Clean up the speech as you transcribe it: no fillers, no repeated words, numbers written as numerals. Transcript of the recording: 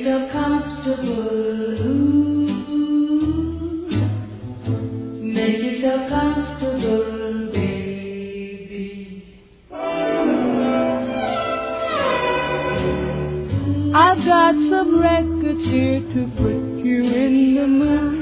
yourself comfortable. Ooh, make yourself comfortable, baby. I've got some records here to put you in the mood.